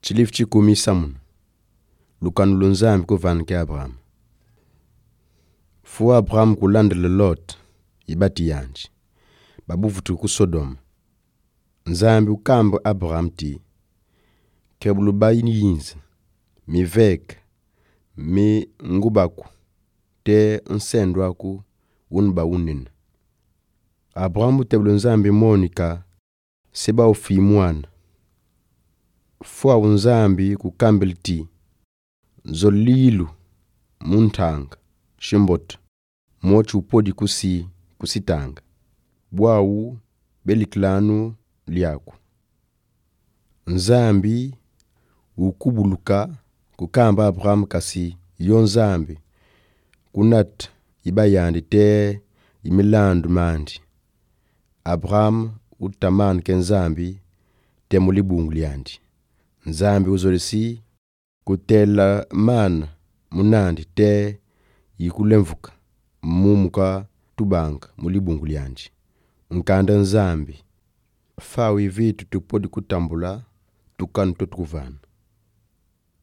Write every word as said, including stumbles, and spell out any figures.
Chilifu chikumi samun. Lukanulu nzambi kuvanike Abraham. Fu Abraham kulandile Lot ibati yanji. Babuvutu ku Sodoma. Nzambi ukamba Abraham ti. Kebulu bayini yinza. Mi veka. Mi ngubaku. Te nsendo aku unba unina. Abraham tebulu nzambi monika seba ufimuana. Fua unzambi kukambili ti. Zolilu muntanga shimbota mochi upodi kusi kusitanga bwau beliklanu liaku. Nzambi ukubuluka kukamba Abraham kasi yo nzambi kunat ibayandi te imilandu mandi. Abraham utaman ke nzambi te mulibungu liandi. Nzambi uzolisi kutela mana munandi te yikulemvuka mumuka tubanga mulibungu liandi. Nkanda nzambi fawi vitu tupodi kutambula tukanu tutukuvana.